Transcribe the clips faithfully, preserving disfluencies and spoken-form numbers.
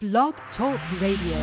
Blog Talk Radio.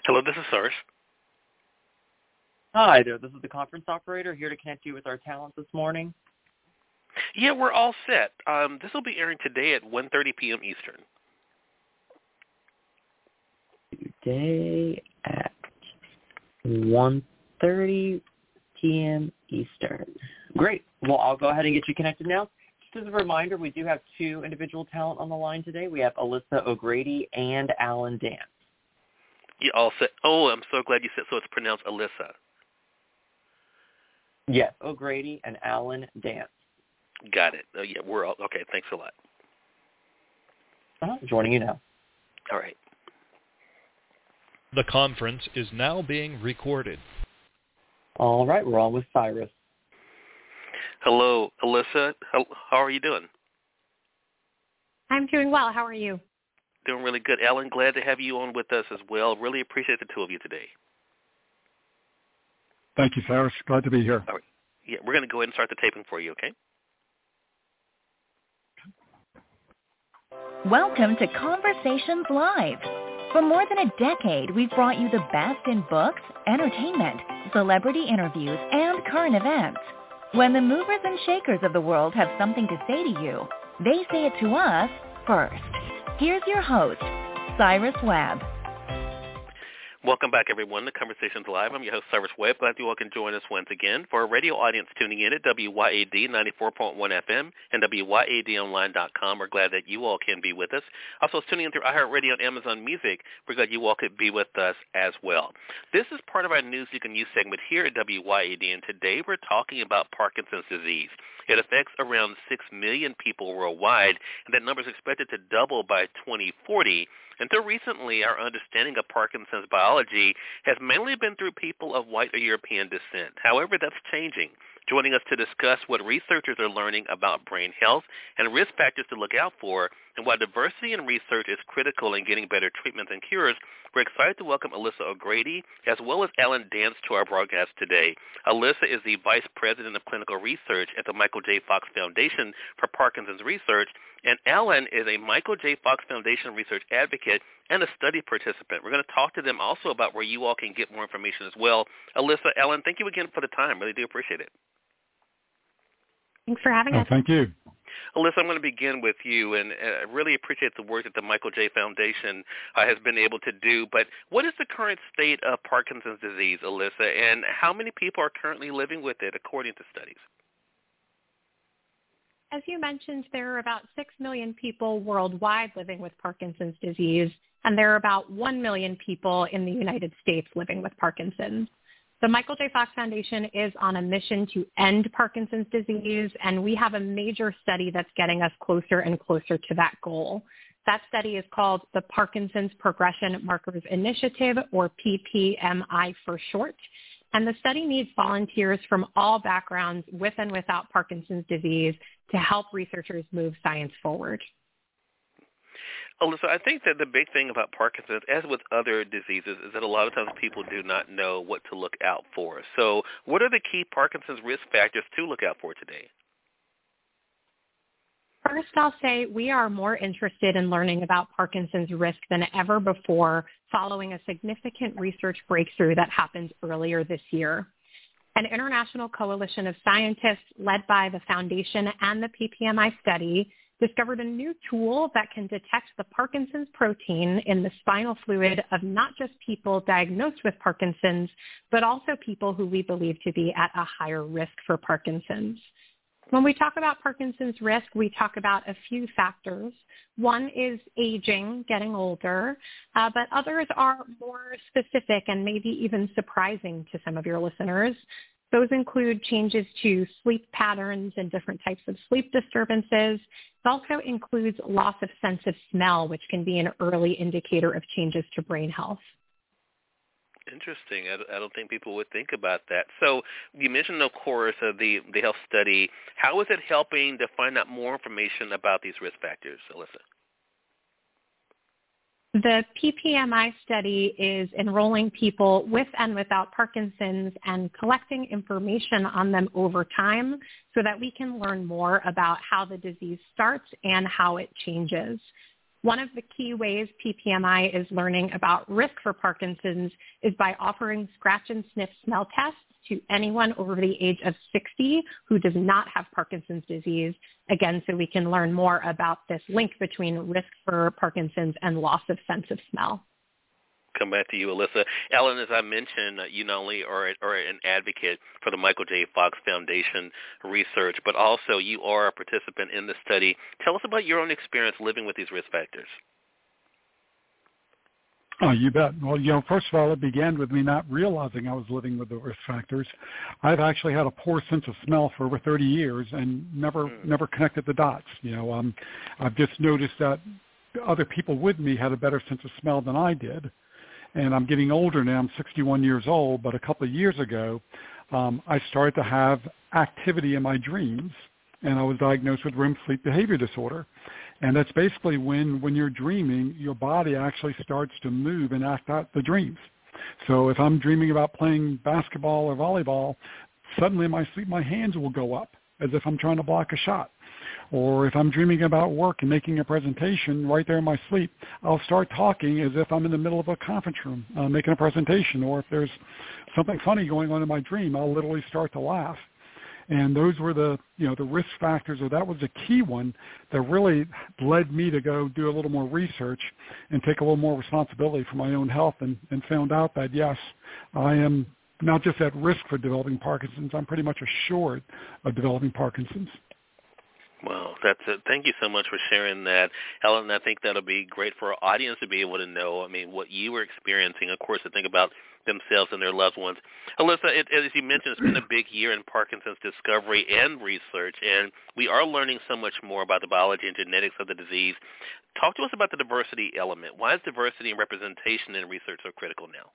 Hello, this is Cyrus. Hi there, this is the conference operator here to connect you with our talent this morning. Yeah, we're all set. Um, this will be airing today at one thirty p.m. Eastern. Today at one thirty p.m. Eastern. Great. Well, I'll go ahead and get you connected now. Just as a reminder, we do have two individual talent on the line today. We have Alyssa O'Grady and Alan Dance. You all set? Oh, I'm so glad you said so. It's pronounced Alyssa. Yes, O'Grady and Alan Dance. Got it. Oh, yeah, we're all okay. Thanks a lot. Uh-huh. Joining you now. All right. The conference is now being recorded. All right, we're on with Cyrus. Hello, Alyssa. How, how are you doing? I'm doing well. How are you? Doing really good. Alan, glad to have you on with us as well. Really appreciate the two of you today. Thank you, Cyrus. Glad to be here. All right. Yeah, we're going to go ahead and start the taping for you, okay? Welcome to Conversations Live. For more than a decade, we've brought you the best in books, entertainment, celebrity interviews, and current events. When the movers and shakers of the world have something to say to you, they say it to us first. Here's your host, Cyrus Webb. Welcome back, everyone, to Conversations Live. I'm your host, Cyrus Webb. Glad you all can join us once again. For our radio audience tuning in at W Y A D ninety-four point one F M and W Y A D online dot com, we're glad that you all can be with us. Also, tuning in through iHeartRadio and Amazon Music, we're glad you all could be with us as well. This is part of our News You Can Use segment here at W Y A D, and today we're talking about Parkinson's disease. It affects around six million people worldwide, and that number is expected to double by twenty forty. Until recently, our understanding of Parkinson's biology has mainly been through people of white or European descent. However, that's changing. Joining us to discuss what researchers are learning about brain health and risk factors to look out for, and why diversity in research is critical in getting better treatments and cures, we're excited to welcome Alyssa O'Grady as well as Alan Dance to our broadcast today. Alyssa is the Vice President of Clinical Research at the Michael J. Fox Foundation for Parkinson's Research, and Alan is a Michael J. Fox Foundation research advocate and a study participant. We're going to talk to them also about where you all can get more information as well. Alyssa, Alan, thank you again for the time. Really do appreciate it. Thanks for having Oh, us. thank you. Alyssa, I'm going to begin with you, and I uh, really appreciate the work that the Michael J. Foundation uh, has been able to do. But what is the current state of Parkinson's disease, Alyssa, and how many people are currently living with it according to studies? As you mentioned, there are about six million people worldwide living with Parkinson's disease, and there are about one million people in the United States living with Parkinson's. The Michael J. Fox Foundation is on a mission to end Parkinson's disease, and we have a major study that's getting us closer and closer to that goal. That study is called the Parkinson's Progression Markers Initiative, or P P M I for short. And the study needs volunteers from all backgrounds with and without Parkinson's disease to help researchers move science forward. Alyssa, I think that the big thing about Parkinson's, as with other diseases, is that a lot of times people do not know what to look out for. So what are the key Parkinson's risk factors to look out for today? First, I'll say we are more interested in learning about Parkinson's risk than ever before following a significant research breakthrough that happened earlier this year. An international coalition of scientists led by the Foundation and the P P M I study discovered a new tool that can detect the Parkinson's protein in the spinal fluid of not just people diagnosed with Parkinson's, but also people who we believe to be at a higher risk for Parkinson's. When we talk about Parkinson's risk, we talk about a few factors. One is aging, getting older, uh, but others are more specific and maybe even surprising to some of your listeners. Those include changes to sleep patterns and different types of sleep disturbances. It also includes loss of sense of smell, which can be an early indicator of changes to brain health. Interesting. I, I don't think people would think about that. So you mentioned, of course, uh, the, the health study. How is it helping to find out more information about these risk factors, Alyssa? The P P M I study is enrolling people with and without Parkinson's and collecting information on them over time so that we can learn more about how the disease starts and how it changes. One of the key ways P P M I is learning about risk for Parkinson's is by offering scratch and sniff smell tests to anyone over the age of sixty who does not have Parkinson's disease, again, so we can learn more about this link between risk for Parkinson's and loss of sense of smell. Come back to you, Alyssa. Ellen, as I mentioned, uh, you not only are, are an advocate for the Michael J. Fox Foundation research, but also you are a participant in the study. Tell us about your own experience living with these risk factors. Oh, you bet. Well, you know, first of all, it began with me not realizing I was living with the risk factors. I've actually had a poor sense of smell for over thirty years and never mm. never connected the dots. You know, um, I've just noticed that other people with me had a better sense of smell than I did. And I'm getting older now. I'm sixty-one years old, but a couple of years ago, um, I started to have activity in my dreams, and I was diagnosed with R E M sleep behavior disorder. And that's basically when, when you're dreaming, your body actually starts to move and act out the dreams. So if I'm dreaming about playing basketball or volleyball, suddenly in my sleep, my hands will go up as if I'm trying to block a shot. Or if I'm dreaming about work and making a presentation right there in my sleep, I'll start talking as if I'm in the middle of a conference room uh, making a presentation. Or if there's something funny going on in my dream, I'll literally start to laugh. And those were the, you know, the risk factors, or that was a key one that really led me to go do a little more research and take a little more responsibility for my own health, and, and found out that, yes, I am not just at risk for developing Parkinson's, I'm pretty much assured of developing Parkinson's. Well, that's it. Thank you so much for sharing that, Ellen. I think that'll be great for our audience to be able to know, I mean, what you were experiencing, of course, to think about themselves and their loved ones. Alyssa, it, as you mentioned, it's been a big year in Parkinson's discovery and research, and we are learning so much more about the biology and genetics of the disease. Talk to us about the diversity element. Why is diversity and representation in research so critical now?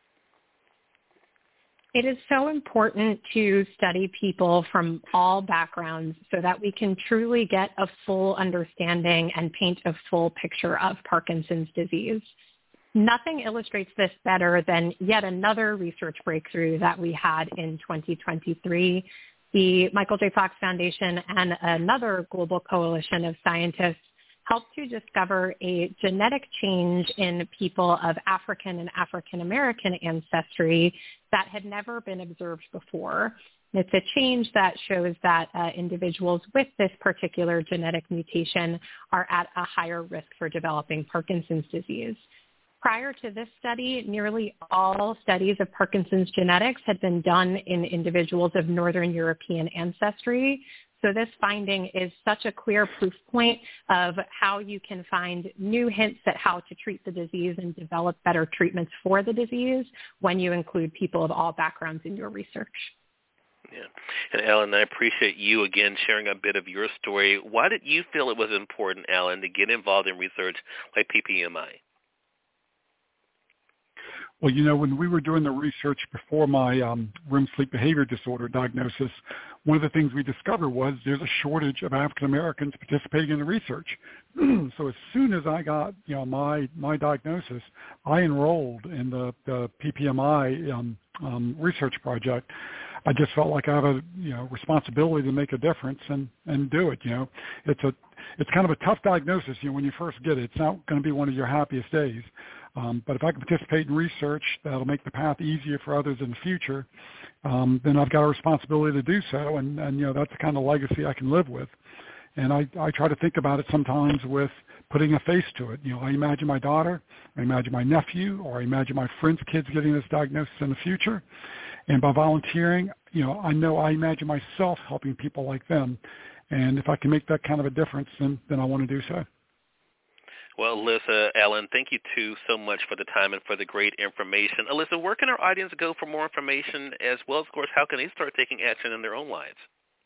It is so important to study people from all backgrounds so that we can truly get a full understanding and paint a full picture of Parkinson's disease. Nothing illustrates this better than yet another research breakthrough that we had in twenty twenty-three. The Michael J. Fox Foundation and another global coalition of scientists helped to discover a genetic change in people of African and African-American ancestry that had never been observed before. It's a change that shows that uh, individuals with this particular genetic mutation are at a higher risk for developing Parkinson's disease. Prior to this study, nearly all studies of Parkinson's genetics had been done in individuals of Northern European ancestry. So this finding is such a clear proof point of how you can find new hints at how to treat the disease and develop better treatments for the disease when you include people of all backgrounds in your research. Yeah. And Alan, I appreciate you again sharing a bit of your story. Why did you feel it was important, Alan, to get involved in research like P P M I? Well, you know, when we were doing the research before my um, R E M sleep behavior disorder diagnosis, one of the things we discovered was there's a shortage of African Americans participating in the research. So as soon as I got, you know, my my diagnosis, I enrolled in the, the P P M I um, um, research project. I just felt like I have a, you know, responsibility to make a difference and, and do it. You know, it's a it's kind of a tough diagnosis. You know, when you first get it, it's not going to be one of your happiest days. Um, but if I can participate in research that'll make the path easier for others in the future, um, then I've got a responsibility to do so. And, and, you know, that's the kind of legacy I can live with. And I, I try to think about it sometimes with putting a face to it. You know, I imagine my daughter, I imagine my nephew, or I imagine my friends' kids getting this diagnosis in the future. And by volunteering, you know, I know I imagine myself helping people like them. And if I can make that kind of a difference, then, then I want to do so. Well, Alyssa, Alan, thank you, too, so much for the time and for the great information. Alyssa, where can our audience go for more information, as well as, of course, how can they start taking action in their own lives?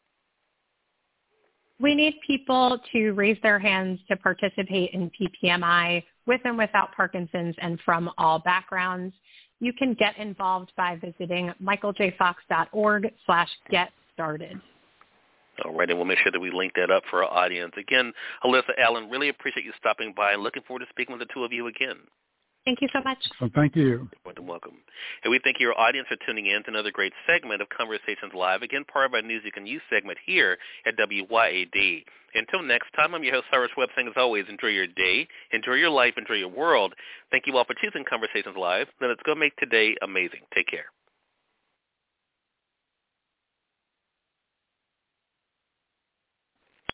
We need people to raise their hands to participate in P P M I with and without Parkinson's and from all backgrounds. You can get involved by visiting michaeljfox.org slash get started. All right, and we'll make sure that we link that up for our audience. Again, Alyssa, Alan, really appreciate you stopping by and looking forward to speaking with the two of you again. Thank you so much. So thank you. You're more than welcome. And we thank your audience for tuning in to another great segment of Conversations Live, again, part of our News You Can Use segment here at W Y A D. Until next time, I'm your host, Cyrus Webb, saying as always, enjoy your day, enjoy your life, enjoy your world. Thank you all for choosing Conversations Live. Now let's go make today amazing. Take care.